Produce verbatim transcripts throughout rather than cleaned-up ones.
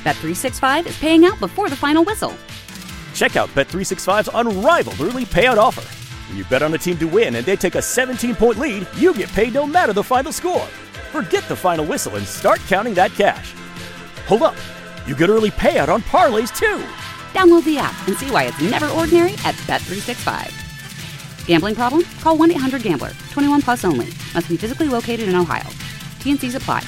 Bet three sixty-five is paying out before the final whistle. Check out Bet three sixty-five's unrivaled early payout offer. When you bet on a team to win and they take a seventeen-point lead, you get paid no matter the final score. Forget the final whistle and start counting that cash. Hold up. You get early payout on parlays, too. Download the app and see why it's never ordinary at Bet three sixty-five. Gambling problem? Call one eight hundred gambler. twenty-one plus only. Must be physically located in Ohio. T N Cs apply.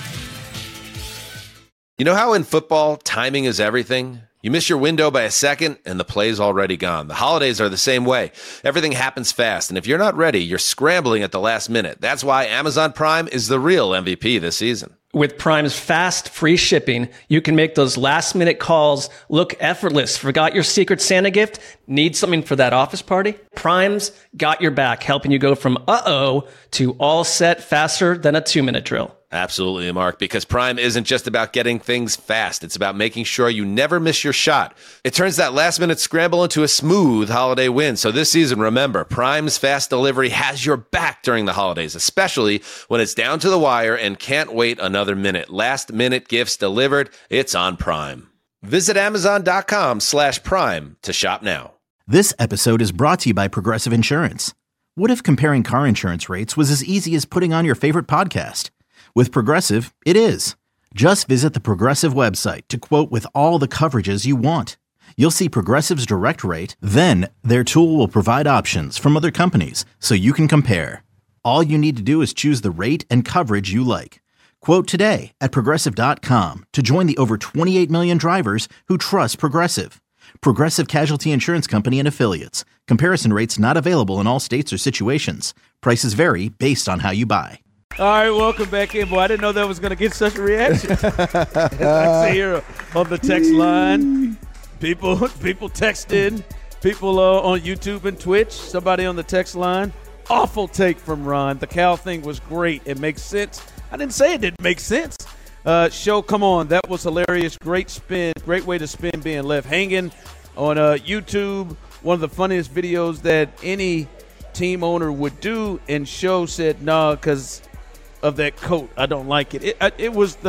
You know how in football, timing is everything? You miss your window by a second, and the play's already gone. The holidays are the same way. Everything happens fast, and if you're not ready, you're scrambling at the last minute. That's why Amazon Prime is the real M V P this season. With Prime's fast, free shipping, you can make those last-minute calls look effortless. Forgot your Secret Santa gift? Need something for that office party? Prime's got your back, helping you go from uh-oh to all set faster than a two-minute drill. Absolutely, Mark, because Prime isn't just about getting things fast. It's about making sure you never miss your shot. It turns that last-minute scramble into a smooth holiday win. So this season, remember, Prime's fast delivery has your back during the holidays, especially when it's down to the wire and can't wait another minute. Last-minute gifts delivered, it's on Prime. Visit Amazon.com slash Prime to shop now. This episode is brought to you by Progressive Insurance. What if comparing car insurance rates was as easy as putting on your favorite podcast? With Progressive, it is. Just visit the Progressive website to quote with all the coverages you want. You'll see Progressive's direct rate, then their tool will provide options from other companies so you can compare. All you need to do is choose the rate and coverage you like. Quote today at Progressive dot com to join the over twenty-eight million drivers who trust Progressive. Progressive Casualty Insurance Company and Affiliates. Comparison rates not available in all states or situations. Prices vary based on how you buy. All right, welcome back in, boy. I didn't know that was going to get such a reaction. I see here on the text line, people people texting, people uh, on YouTube and Twitch, somebody on the text line. Awful take from Ron. The Cal thing was great. It makes sense. I didn't say it didn't make sense. Uh, show, come on. That was hilarious. Great spin. Great way to spin being left hanging on uh, YouTube. One of the funniest videos that any team owner would do, and Show said, nah, because – of that coat. I don't like it. It it was the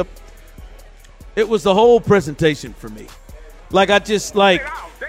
it was the whole presentation for me. Like I just like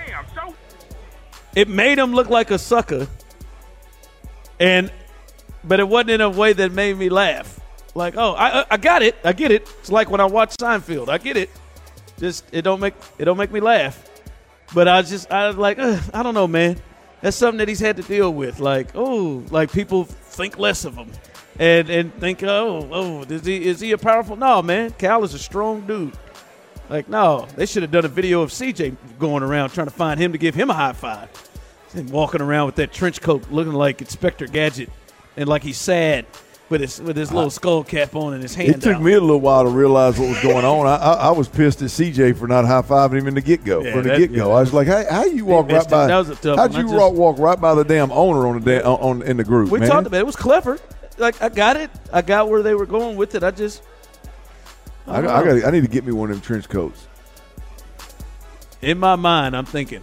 it made him look like a sucker. And but it wasn't in a way that made me laugh. Like, oh, I I got it. I get it. It's like when I watch Seinfeld. I get it. Just it don't make it don't make me laugh. But I just I was like, uh, I don't know, man. That's something that he's had to deal with. Like, oh, like people think less of him. And and think, oh, oh, is he is he a powerful? No, man. Cal is a strong dude. Like, no, they should have done a video of C J going around trying to find him to give him a high five. And walking around with that trench coat looking like Inspector Gadget and like he's sad with his with his little skull cap on and his hand It took out. me a little while to realize what was going on. I, I, I was pissed at C J for not high-fiving him in the get-go. Yeah, from the that- get-go. yeah. I was like, how, how you walk right missed it. by That was a tough how'd one. I you just- walk, walk right by the damn owner on the da- on, on in the group, We man? talked about it. It was clever. Like, I got it. I got where they were going with it. I just I, I, got. I need to get me one of them trench coats. in my mind, I'm thinking,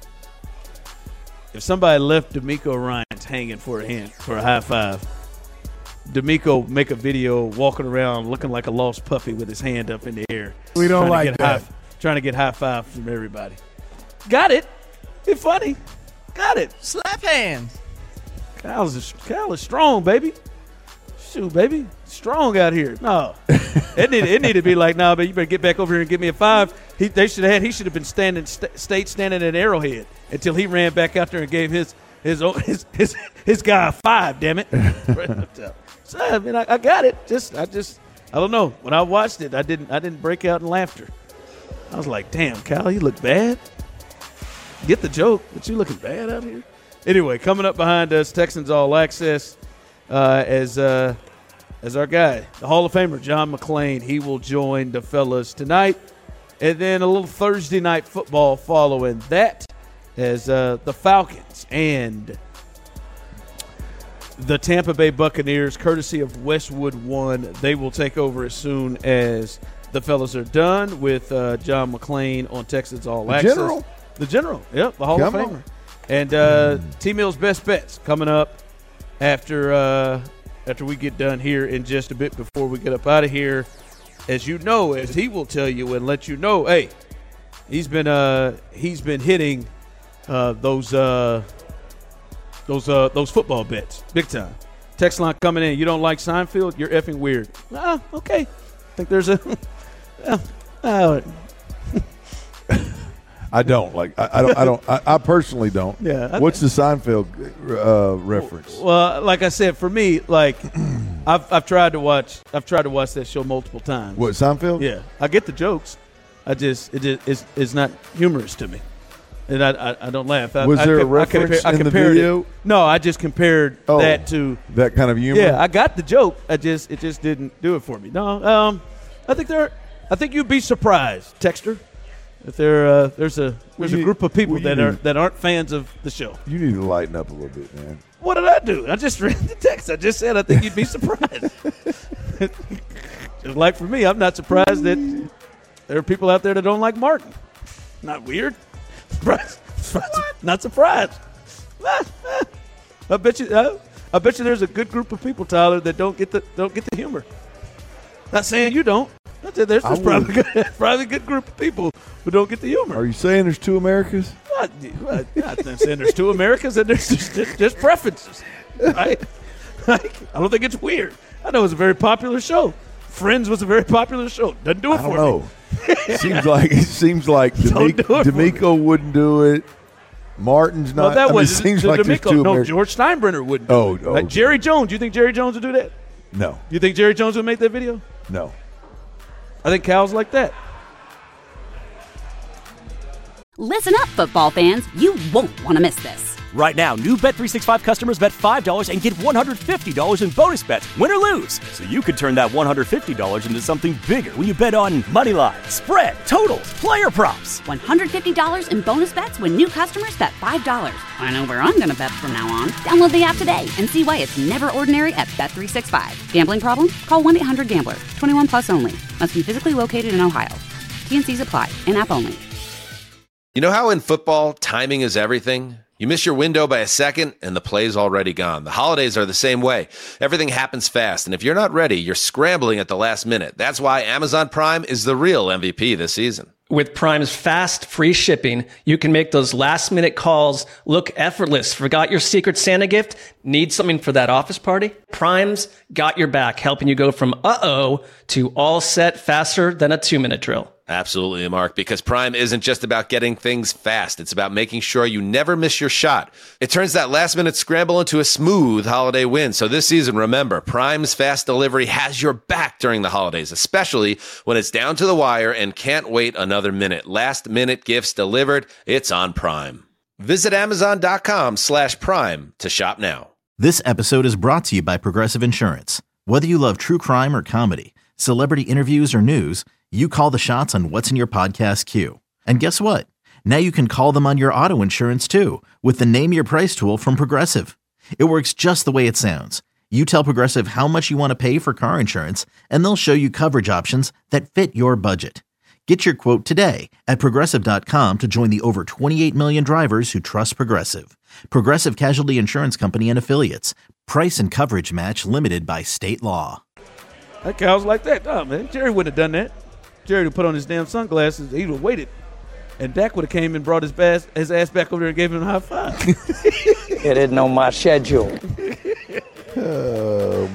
if somebody left D'Amico Ryans hanging for a hand, for a high five, D'Amico make a video walking around looking like a lost puppy with his hand up in the air. We don't trying to like get high, that. trying to get high five from everybody. Got it. It's funny. Got it. Slap hands. Cal is, Cal is strong, baby. Shoot, baby. Strong out here. No. it, need, it need to be like, nah, but you better get back over here and give me a five. He, they should have had, he should have been standing, st- state standing at Arrowhead until he ran back out there and gave his his his his, his guy a five, damn it. So, I mean, I, I got it. Just, I just, I don't know. When I watched it, I didn't, I didn't break out in laughter. I was like, damn, Cal, you look bad. Get the joke, but you looking bad out here. Anyway, coming up behind us, Texans All Access, uh, as uh, as our guy, the Hall of Famer John McClain. He will join the fellas tonight, and then a little Thursday night football following that, as uh, the Falcons and the Tampa Bay Buccaneers, courtesy of Westwood One, they will take over as soon as the fellas are done with uh, John McClain on Texans All The Access. General? The General, yep, the Hall Come of on. Famer. And uh, T-Mill's Best Bets coming up after uh, after we get done here in just a bit before we get up out of here. as you know, as he will tell you and let you know, hey, he's been uh he's been hitting uh, those uh, those uh, those football bets big time. Text line coming in. You don't like Seinfeld? You're effing weird. Ah, okay. I think there's a. uh, uh, I don't like. I, I don't. I don't. I, I personally don't. Yeah. I, What's the Seinfeld uh, reference? Well, like I said, for me, like I've I've tried to watch. I've tried to watch that show multiple times. What, Seinfeld? Yeah, I get the jokes. I just it just it's, it's not humorous to me, and I I, I don't laugh. I, Was I, there I, a reference I compare, I in the compared video? It. No, I just compared Oh, that to that kind of humor. Yeah, I got the joke. I just it just didn't do it for me. No, um, I think there. I think you'd be surprised, Texter, if there uh, there's a there's Well, a group of people well, that you are need- that aren't fans of the show. You need to lighten up a little bit, man. What did I do? I just read the text. I just said I think you'd be surprised. Just like for me, I'm not surprised that there are people out there that don't like Martin. Not weird. Surprised. Not surprised. I bet you. Uh, I bet you there's a good group of people, Tyler, that don't get the don't get the humor. Not saying you don't. I said there's, there's I probably good, probably a good group of people who don't get the humor. Are you saying there's two Americas? Not, not, not saying there's two Americas and there's just, just, just preferences, right? Like, I don't think it's weird. I know it's a very popular show. Friends was a very popular show. Doesn't do it I don't for know. me. seems like it seems like Don't D'Amico, do it for me. D'Amico wouldn't do it. Martin's not. Well, that I mean, was it seems the, like the there's D'Amico. two No, Americas. George Steinbrenner wouldn't. Do Oh, it. oh, Like okay. Jerry Jones. You think Jerry Jones would do that? No, You think Jerry Jones would make that video? no. I think Cal's like that. Listen up, football fans. You won't want to miss this. Right now, new Bet three sixty-five customers bet five dollars and get one hundred fifty dollars in bonus bets, win or lose. So you could turn that one hundred fifty dollars into something bigger when you bet on money line, spread, totals, player props. one hundred fifty dollars in bonus bets when new customers bet five dollars. I know where I'm going to bet from now on. Download the app today and see why it's never ordinary at Bet three sixty-five. Gambling problem? Call one eight hundred gambler. twenty-one plus only. Must be physically located in Ohio. T N Cs apply. In-app only. You know how in football, timing is everything? You miss your window by a second, and the play's already gone. The holidays are the same way. Everything happens fast, and if you're not ready, you're scrambling at the last minute. That's why Amazon Prime is the real M V P this season. With Prime's fast, free shipping, you can make those last-minute calls look effortless. Forgot your Secret Santa gift? Need something for that office party? Prime's got your back, helping you go from uh-oh to all set faster than a two-minute drill. Absolutely, Mark, because Prime isn't just about getting things fast. It's about making sure you never miss your shot. It turns that last-minute scramble into a smooth holiday win. So this season, remember, Prime's fast delivery has your back during the holidays, especially when it's down to the wire and can't wait another minute. Last-minute gifts delivered, it's on Prime. Visit Amazon.com slash Prime to shop now. This episode is brought to you by Progressive Insurance. Whether you love true crime or comedy, celebrity interviews or news, you call the shots on what's in your podcast queue. And guess what? Now you can call them on your auto insurance too with the Name Your Price tool from Progressive. It works just the way it sounds. You tell Progressive how much you want to pay for car insurance, and they'll show you coverage options that fit your budget. Get your quote today at Progressive dot com to join the over twenty-eight million drivers who trust Progressive. Progressive Casualty Insurance Company and Affiliates. Price and coverage match limited by state law. That Cal's like that. Oh, man. Jerry wouldn't have done that. Jerry would put on his damn sunglasses. He would have waited. And Dak would have came and brought his, bass, his ass back over there and gave him a high five. It isn't on my schedule. Um,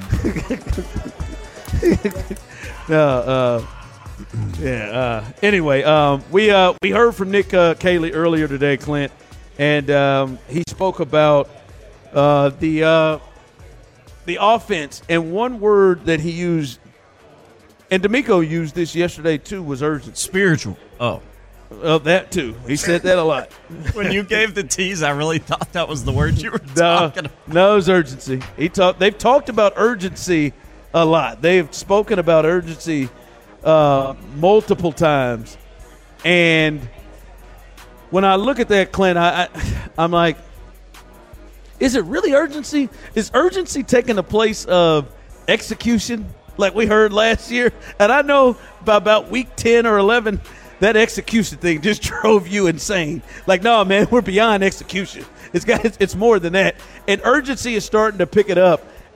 uh, uh, yeah. Uh, anyway, um, we uh, we heard from Nick uh, Caley earlier today, Clint, and um, he spoke about uh, the uh, the offense, and one word that he used, and D'Amico used this yesterday too, was urgency. Spiritual. Oh. Well, that too. He said that a lot. When you gave the tease, I really thought that was the word you were No, talking about. no, it's urgency. He talked. They've talked about urgency a lot. They've spoken about urgency uh, multiple times, and when I look at that, Clint, I, I, I'm like, is it really urgency? Is urgency taking the place of execution, like we heard last year? And I know by about week ten or eleven, that execution thing just drove you insane. Like, no, man, we're beyond execution. It's got, it's, it's more than that. And urgency is starting to pick it up.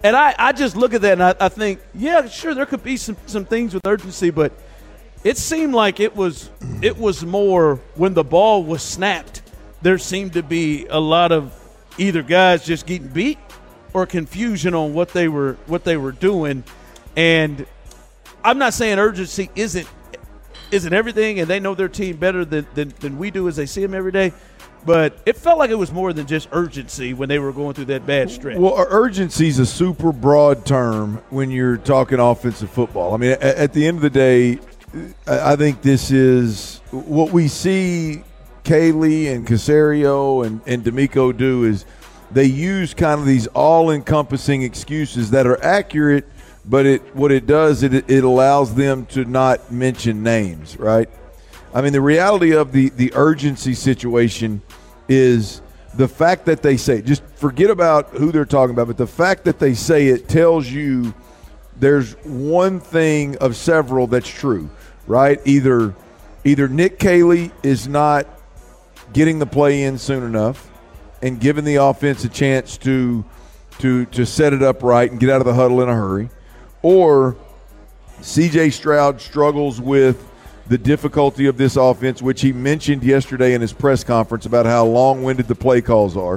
And I, I just look at that and I, I think, yeah, sure, there could be some, some things with urgency, but it seemed like it was it was more when the ball was snapped, there seemed to be a lot of either guys just getting beat or confusion on what they were what they were doing. And I'm not saying urgency isn't isn't everything, and they know their team better than, than, than we do as they see them every day. But it felt like it was more than just urgency when they were going through that bad stretch. Well, urgency is a super broad term when you're talking offensive football. I mean, at, at the end of the day, I think this is what we see Kaylee and Caserio and, and D'Amico do is they use kind of these all-encompassing excuses that are accurate, but it what it does, it, it allows them to not mention names, right? I mean, the reality of the, the urgency situation is the fact that they say, just forget about who they're talking about, but the fact that they say it tells you there's one thing of several that's true, right? Either either Nick Caley is not getting the play in soon enough and giving the offense a chance to to to set it up right and get out of the huddle in a hurry, or C J Stroud struggles with the difficulty of this offense, which he mentioned yesterday in his press conference about how long-winded the play calls are,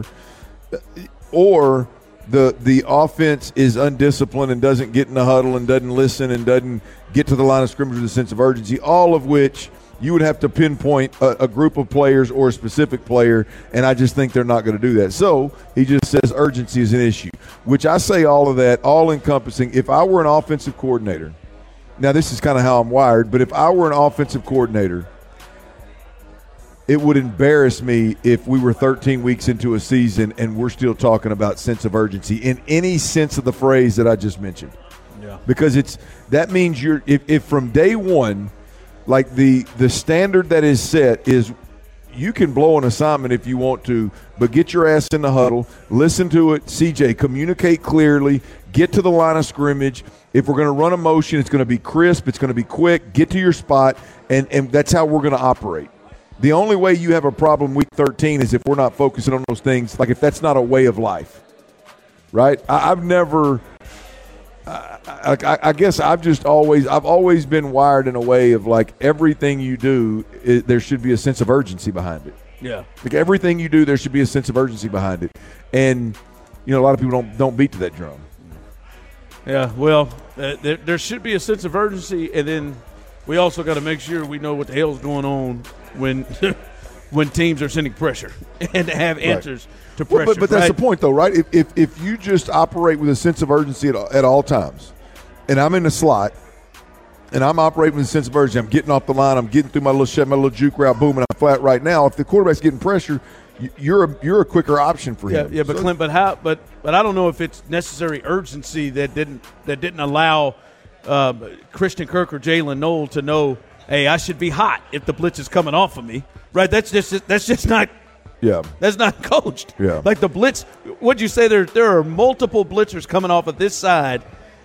or the the offense is undisciplined and doesn't get in the huddle and doesn't listen and doesn't get to the line of scrimmage with a sense of urgency, all of which you would have to pinpoint a, a group of players or a specific player, and I just think they're not going to do that. So he just says urgency is an issue, which I say all of that, all-encompassing. If I were an offensive coordinator, now this is kind of how I'm wired, but if I were an offensive coordinator, it would embarrass me if we were thirteen weeks into a season and we're still talking about sense of urgency in any sense of the phrase that I just mentioned. Yeah. Because it's that means you're if, if from day one, like the the standard that is set is you can blow an assignment if you want to, but get your ass in the huddle, listen to it, C J, communicate clearly, get to the line of scrimmage. If we're going to run a motion, it's going to be crisp, it's going to be quick, get to your spot, and, and that's how we're going to operate. The only way you have a problem week thirteen is if we're not focusing on those things, like if that's not a way of life, right? I, I've never I, I, I guess I've just always I've always been wired in a way of like everything you do, it, there should be a sense of urgency behind it. Yeah. Like everything you do, there should be a sense of urgency behind it. And, you know, a lot of people don't don't beat to that drum. Yeah, well, uh, there, there should be a sense of urgency, and then we also got to make sure we know what the hell's going on when when teams are sending pressure and have answers right. to pressure. Well, but but that's right? the point, though, right? If, if if you just operate with a sense of urgency at, at all times, and I'm in the slot, and I'm operating with a sense of urgency, I'm getting off the line, I'm getting through my little shut, my little juke route, boom, and I'm flat right now. If the quarterback's getting pressure, you're a you're a quicker option for him. Yeah, yeah, but so, Clint, but how? But but I don't know if it's necessary urgency that didn't that didn't allow uh, Christian Kirk or Jalen Noel to know, hey, I should be hot if the blitz is coming off of me. Right? That's just that's just not. Yeah, that's not coached. Yeah, like the blitz. What'd you say? There there are multiple blitzers coming off of this side,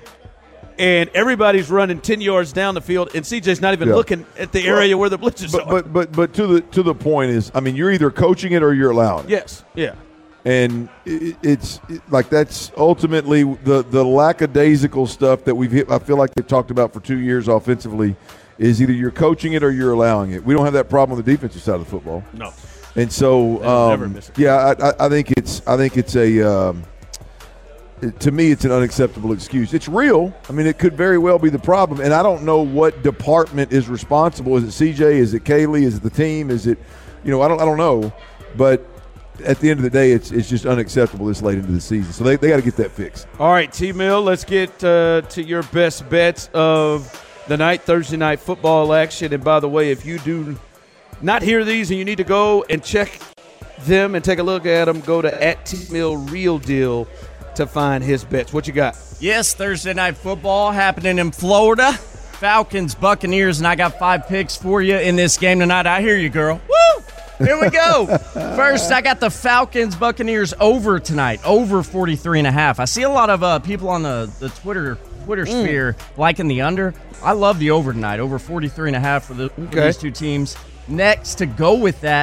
and everybody's running ten yards down the field, and C J's not even yeah. looking at the area well, where the blitzers but, are. But but but to the to the point is, I mean, you're either coaching it or you're allowing it. Yes. Yeah. And it, it's it, like that's ultimately the the lackadaisical stuff that we've hit. I feel like they've talked about for two years offensively is either you're coaching it or you're allowing it. We don't have that problem on the defensive side of the football. No. And so, um, yeah, I, I think it's I think it's a um, it, to me it's an unacceptable excuse. It's real. I mean, it could very well be the problem, and I don't know what department is responsible. Is it C J? Is it Kaylee? Is it the team? Is it, you know, I don't I don't know, but at the end of the day, it's it's just unacceptable this late into the season. So they they got to get that fixed. All right, T-Mill, let's get uh, to your best bets of the night, Thursday night football action. And by the way, if you do not hear these and you need to go and check them and take a look at them, go to at T-Mill Real Deal to find his bets. What you got? Yes, Thursday night football happening in Florida. Falcons, Buccaneers, and I got five picks for you in this game tonight. I hear you, girl. Woo! Here we go. First, I got the Falcons, Buccaneers over tonight, over forty-three and a half. I see a lot of uh, people on the, the Twitter Twitter mm. sphere liking the under. I love the over tonight, over forty-three and a half for, the, okay. for these two teams. Next, to go with that,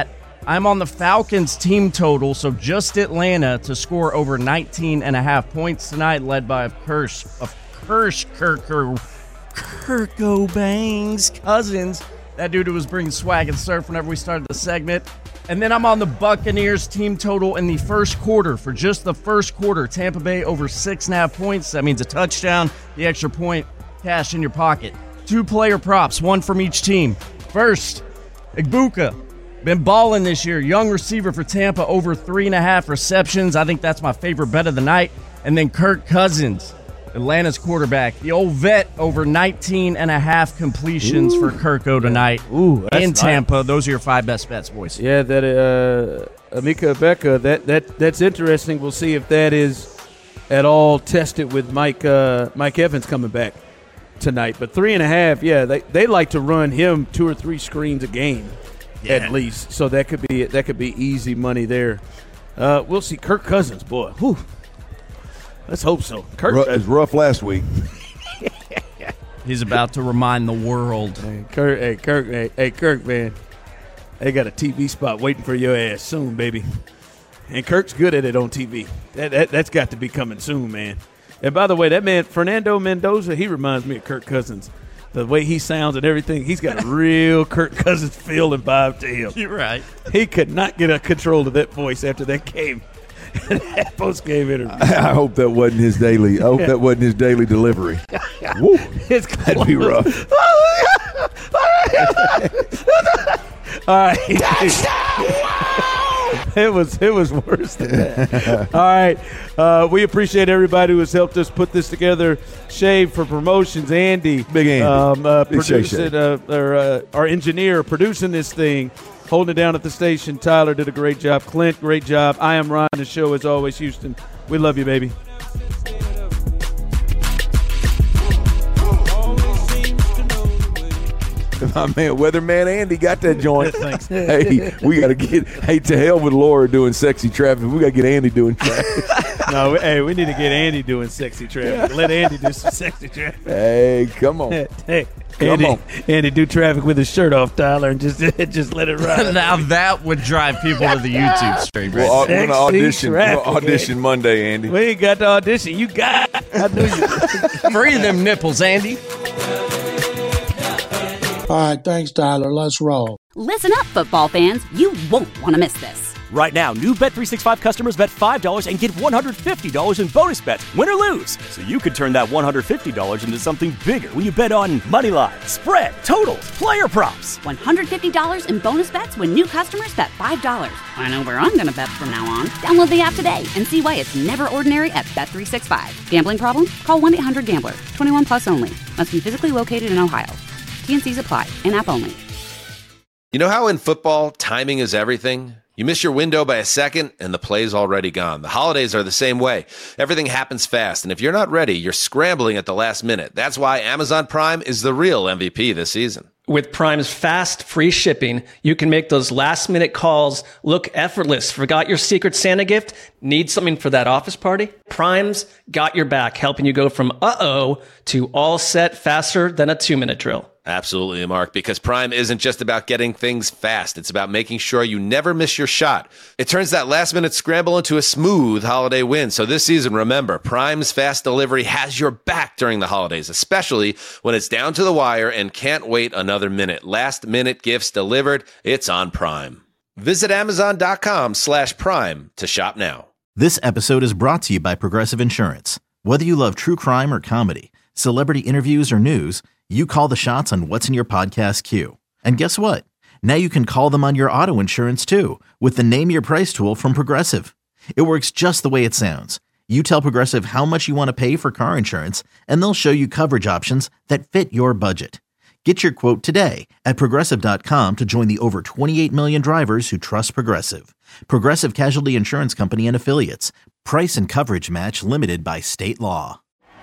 I'm on the Falcons team total, so just Atlanta to score over nineteen and a half points tonight, led by, of course, of course, Kirko, Kirko Bangs Cousins. That dude who was bringing swag and surf whenever we started the segment. And then I'm on the Buccaneers team total in the first quarter. For just the first quarter, Tampa Bay over six and a half points. That means a touchdown, the extra point, cash in your pocket. Two player props, one from each team. First, Igbuka. Been balling this year. Young receiver for Tampa, over three and a half receptions. I think that's my favorite bet of the night. And then Kirk Cousins, Atlanta's quarterback. The old vet, over nineteen and a half completions Ooh. for Kirko tonight Ooh, in nice. Tampa. Those are your five best bets, boys. Yeah, that uh, Emeka Egbuka, that, that, that's interesting. We'll see if that is at all tested with Mike uh, Mike Evans coming back tonight. But three and a half, yeah, they, they like to run him two or three screens a game. Yeah. At least, so that could be that could be easy money there. Uh, we'll see. Kirk Cousins, boy, whew. Let's hope so. Kirk, Ru- it was rough last week. He's about to remind the world. Hey, Kirk, hey, Kirk, hey, hey, Kirk, man, they got a T V spot waiting for your ass soon, baby. And Kirk's good at it on T V. That, that that's got to be coming soon, man. And by the way, that man Fernando Mendoza, he reminds me of Kirk Cousins. The way he sounds and everything, he's got a real Kirk Cousins feel and vibe to him. You're right. He could not get a control of that voice after that game, that post-game interview. I hope that wasn't his daily. I hope that wasn't his daily delivery. Woo, it's that'd be rough. All right. It was it was worse than that. All right. Uh, we appreciate everybody who has helped us put this together. Shave for promotions, Andy. Big Andy. Um, uh, Big producing, uh, or, uh, our engineer producing this thing, holding it down at the station. Tyler did a great job. Clint, great job. I am Ryan, the show as always, Houston. We love you, baby. My man, Weatherman Andy got that joint. Thanks. Hey, we got to get, hey, to hell with Laura doing sexy traffic. We got to get Andy doing traffic. No, we, hey, we need to get Andy doing sexy traffic. Let Andy do some sexy traffic. Hey, come on. Hey, Come Andy, on. Andy, do traffic with his shirt off, Tyler, and just just let it ride. Now that would drive people to the YouTube stream. Right? Well, we're going to Sexy audition, we're traffic, gonna audition Monday, Andy. We ain't got the audition. You got it. I knew you. Free them nipples, Andy. All right, thanks, Tyler. Let's roll. Listen up, football fans. You won't want to miss this. Right now, new Bet three sixty-five customers bet five dollars and get one hundred fifty dollars in bonus bets, win or lose. So you could turn that one hundred fifty dollars into something bigger when you bet on money line, spread, totals, player props. one hundred fifty dollars in bonus bets when new customers bet five dollars. I know where I'm going to bet from now on. Download the app today and see why it's never ordinary at Bet three sixty-five. Gambling problem? Call one eight hundred gambler. twenty-one plus only. Must be physically located in Ohio. T and C's apply. In-app only. You know how in football, timing is everything? You miss your window by a second, and the play's already gone. The holidays are the same way. Everything happens fast, and if you're not ready, you're scrambling at the last minute. That's why Amazon Prime is the real M V P this season. With Prime's fast, free shipping, you can make those last-minute calls look effortless. Forgot your Secret Santa gift? Need something for that office party? Prime's got your back, helping you go from uh-oh to all set faster than a two-minute drill. Absolutely, Mark, because Prime isn't just about getting things fast. It's about making sure you never miss your shot. It turns that last-minute scramble into a smooth holiday win. So this season, remember, Prime's fast delivery has your back during the holidays, especially when it's down to the wire and can't wait another minute. Last-minute gifts delivered, it's on Prime. Visit Amazon.com slash Prime to shop now. This episode is brought to you by Progressive Insurance. Whether you love true crime or comedy, celebrity interviews or news, you call the shots on what's in your podcast queue. And guess what? Now you can call them on your auto insurance too with the Name Your Price tool from Progressive. It works just the way it sounds. You tell Progressive how much you want to pay for car insurance, and they'll show you coverage options that fit your budget. Get your quote today at Progressive dot com to join the over twenty-eight million drivers who trust Progressive. Progressive Casualty Insurance Company and Affiliates. Price and coverage match limited by state law.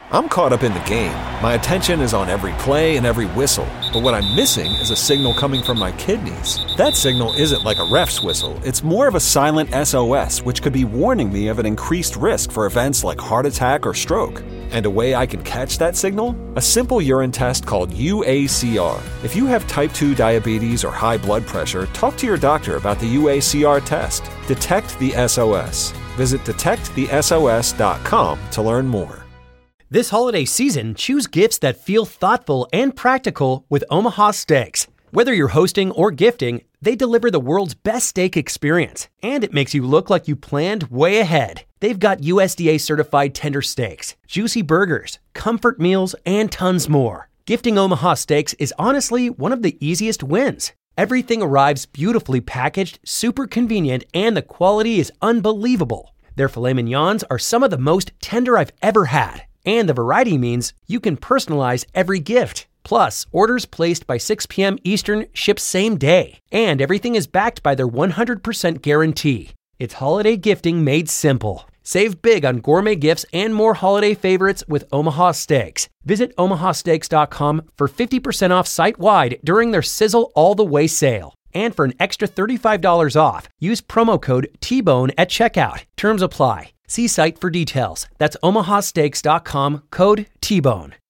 I'm caught up in the game. My attention is on every play and every whistle. But what I'm missing is a signal coming from my kidneys. That signal isn't like a ref's whistle. It's more of a silent S O S, which could be warning me of an increased risk for events like heart attack or stroke. And a way I can catch that signal? A simple urine test called U A C R. If you have type two diabetes or high blood pressure, talk to your doctor about the U A C R test. Detect the S O S. Visit detect the S O S dot com to learn more. This holiday season, choose gifts that feel thoughtful and practical with Omaha Steaks. Whether you're hosting or gifting, they deliver the world's best steak experience, and it makes you look like you planned way ahead. They've got U S D A-certified tender steaks, juicy burgers, comfort meals, and tons more. Gifting Omaha Steaks is honestly one of the easiest wins. Everything arrives beautifully packaged, super convenient, and the quality is unbelievable. Their filet mignons are some of the most tender I've ever had. And the variety means you can personalize every gift. Plus, orders placed by six p.m. Eastern ship same day. And everything is backed by their one hundred percent guarantee. It's holiday gifting made simple. Save big on gourmet gifts and more holiday favorites with Omaha Steaks. Visit omaha steaks dot com for fifty percent off site-wide during their Sizzle All the Way sale. And for an extra thirty-five dollars off, use promo code T bone at checkout. Terms apply. See site for details. That's omaha steaks dot com, code T bone.